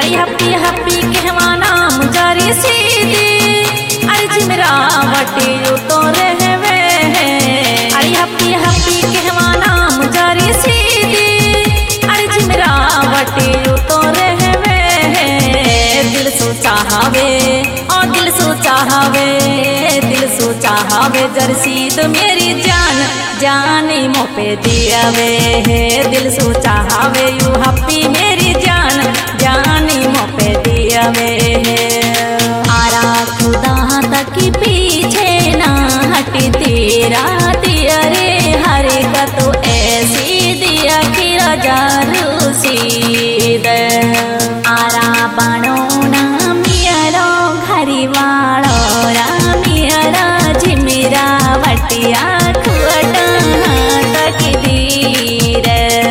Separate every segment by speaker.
Speaker 1: अरे happy happy कहवा नाम जारी सीधी अरे झिमरावटी तो रहवे अरे हप्पी हप्पी कहवा नाम जारी सीधी अरे झिमरावटी तो रहवे दिल सोचा हवे और दिल सोचा हवे दिल सोचा हवे जरसीद मेरी जान जाने मोपे दियावे दिल सोचा हवे यू हप्पी मेरी जान जाने मोपे दियावे आरा खुदा तक पीछे ना हटी तेरा तेरे हरे का तो ऐसी दिया खीरा जारू सीद आरा बनो ना मियारो घरी वालो रामियारा झिमरा वटिया खुटा तक दीर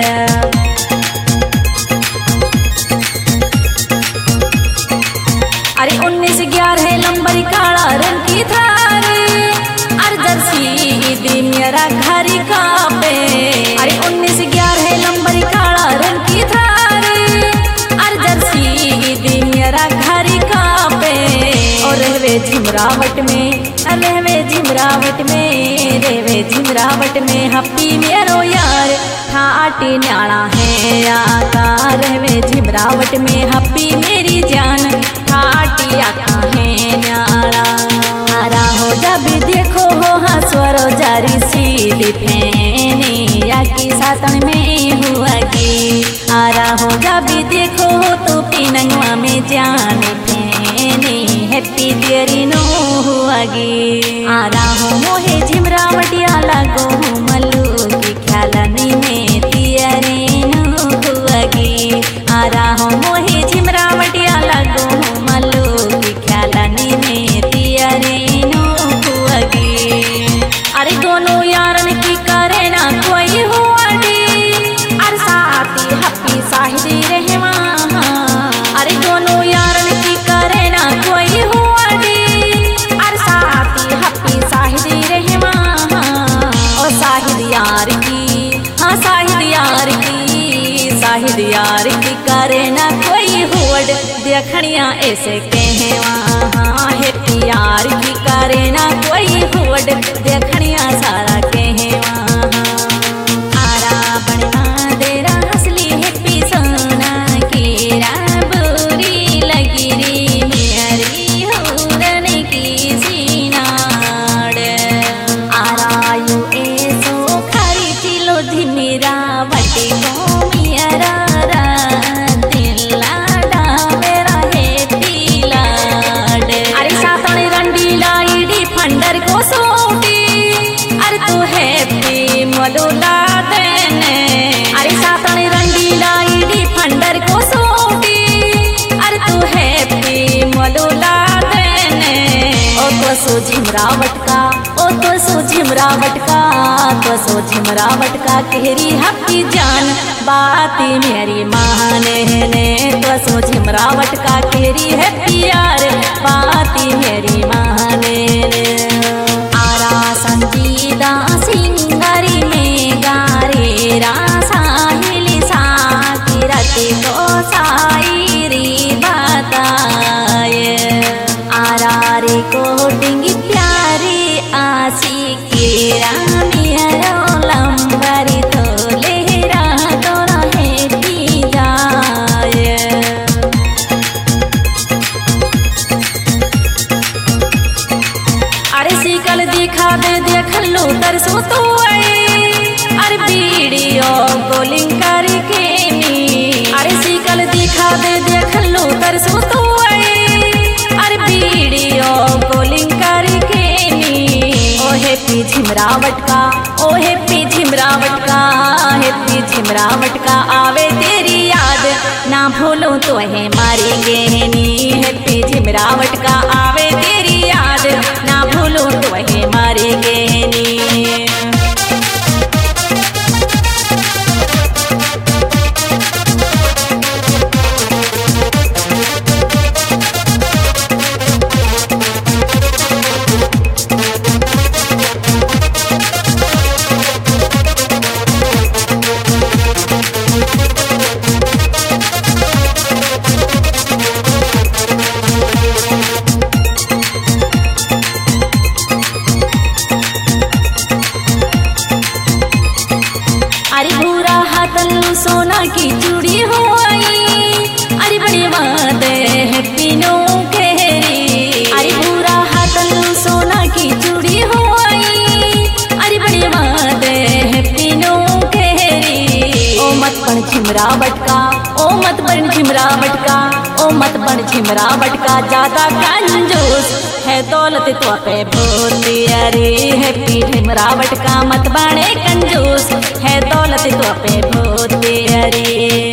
Speaker 1: अरे 1911 लंबरी काला रंग की थारी अरे जर्सी दी मेरा घरी कापे अरे 1911 लंबरी काला रंग की थारी अरे जर्सी दी मेरा घरी कापे और रहवे झिमरावट में रहवे झिमरावट में रहवे झिमरावट में हप्पी मेरो यार ठाटी न्याणा है आता रहवे झिमरावट में हप्पी मेरी जान ठाटी आका है न्याणा आरा हो जब देखो हो हंसवरो जारी सीधी फैनी या की सातन में हुआ की आरा हो जब देखो हो तो पिनंगवा में जाने फैनी हैप्पी देरी नो हुआगी आरा हो मोहे झिमरावटिया लगो मल्लू की ख्यालनी में तियरे नो हुआगी आरा हो मोहे झिमरावटिया लगो मल्लू की ख्यालनी में तियरे नो हुआगी अरे दोनों यारन की करे ना कोई हुआगी अरे साथी हप्पी साहिदी रहवा अरे दोनों यारन की करे ना कोई हुआगी अरे साथी हप्पी साहिदी रहवा और साहिद यार की हाँ साहिद यार की करे ना कोई हुड देखनिया ऐसे कहवा हाँ हैप्पी यार की करे ना कोई हुड देखनिया सारा कहवा आरा बनवा देरा हसली हैप्पी सोना की बुरी लगी री मेरी हुरन की सीनाड़ आरा यू ऐसो खरी चिलो झिमरा वटी को मियरा फंडर को सोटी अरे तू हैप्पी मलोला देने अरे सातन रंगीला ईडी फंडर को सोटी अरे तू हैप्पी मलोला देने ओ तो सो झिमरावट का ओ तो सो झिमरावट का तो सो झिमरावट का कहरी हप्पी जान बाती मेरी माने ने तो सो झिमरावट का कहरी हैप्पी यार बाती मेरी माने आरा संगीता सिंगारी में गारे रासाहिली साकी रति को साईरी बताए आरा रे कोटिंग प्यारी आसी की रामिया लंबरी तो लेरा तो रहे पी जाए अरे सीकल दिखा दे देख लो तरसो तो अरे वीडियो कॉलिंग करके अरे सीकल दिखा दे देख लो तरसो तो अरे वीडियो कॉलिंग करके ओ हैप्पी झिमरावट का ओ हैप्पी झिमरावट का हैप्पी झिमरावट का आवे तेरी याद ना भूलो तो है मारेंगे नी हैप्पी झिमरावट का आवे तेरी याद ना भूलो तो है मारेंगे नी झिमरा बटका, ओ मत बन झिमरा बटका, ओ मत बन झिमरा बटका, ज्यादा कंजूस है दौलत तो पे भोती। अरे हैप्पी झिमरा बटका मत बने कंजूस है दौलत तो पे भोती। अरे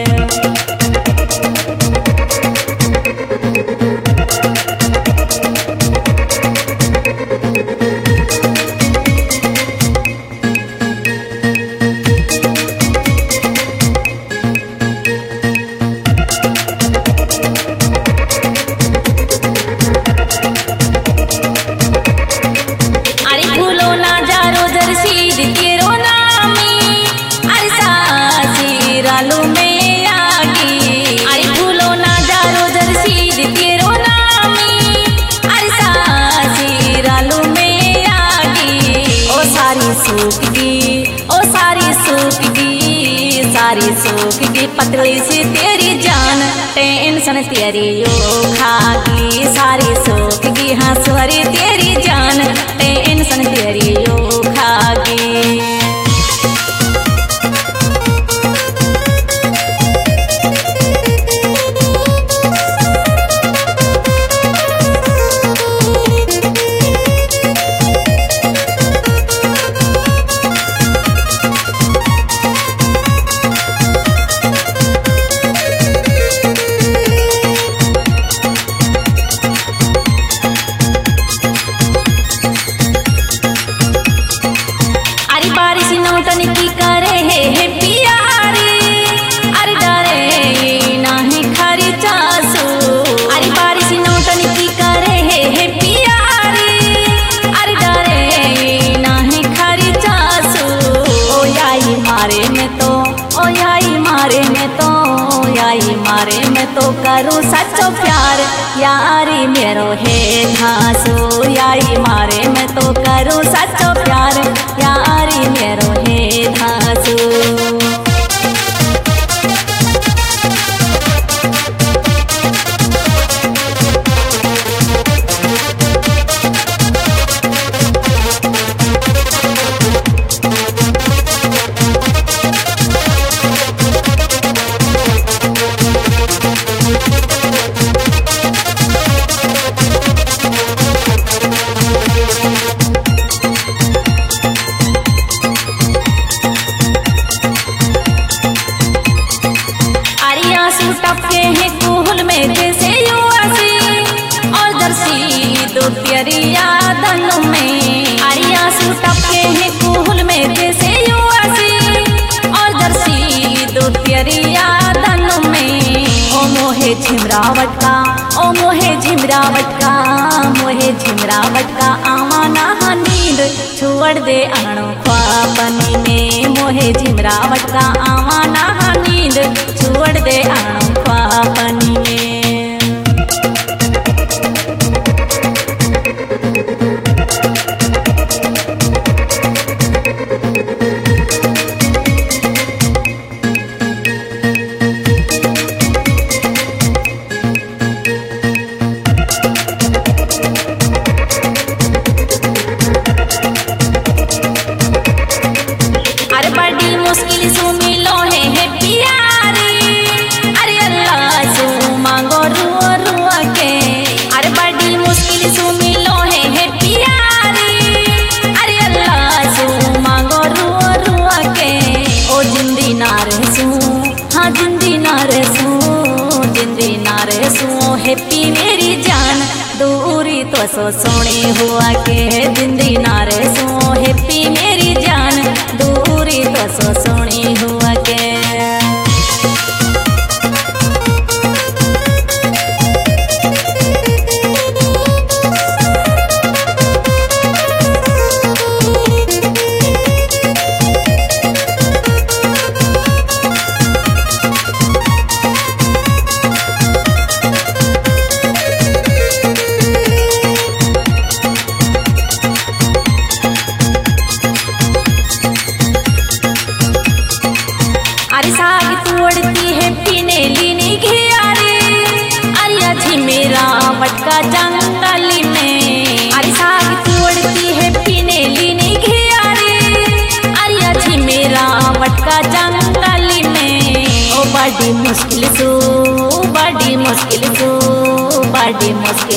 Speaker 1: सारी सूख की पतली सी तेरी जान, टेंशन तेरी यो खागी। सारी सूख की हंसवरी तेरी जान, टेंशन तेरी यो खागी। मारे में तो करूँ सच्चो प्यार, यारी मेरो है घासो। यारी मारे में तो करूँ सच्चो प्यार, यारी मेरो है घासो। टपके हैं कुहल में जैसे युवासी और दर्शी दो प्यारिया धनों में। आरिया सू टपके हैं कुहल में जैसे युवासी और दर्शी दो प्यारिया धनों में। ओ मोहे झिमरा बटका, ओ मोहे झिमरा बटका, मोहे झिमरा बटका, आवा ना नींद छोड़ दे आणो ख्वाबनी में। मोहे झिमरा बटका, आवा ना नींद छोड़ दे आणो ख्वाबनी में। अरे बड़ी मुश्किल सु मिलो है प्यारी, अरे अल्लाह सु मांगो रुआ रुआ के। अरे बड़ी मुश्किल सु मिलो है प्यारी, अरे अल्लाह सु मांगो रुआ रुआ के। ओ जिंदी ना रहसू, हाँ जिंदी ना रहसू, जिंदी ना रहसू हैप्पी मेरी जान, दूरी तो सो सोनी हुआ के। जिंदी ना रहसू हैप्पी मेरी जान, दूरी तो सो सोनी हुआ के।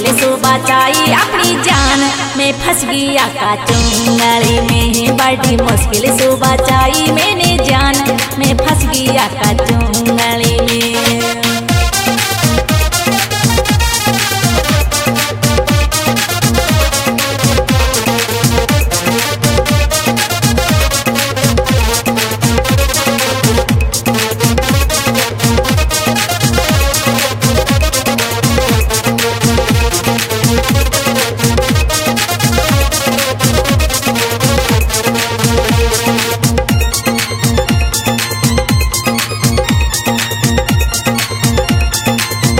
Speaker 1: सो बचाई अपनी जान, मैं फंस गया का चुंगली में, बड़ी मुश्किल सो बचाई मैंने जान, मैं फंस गया का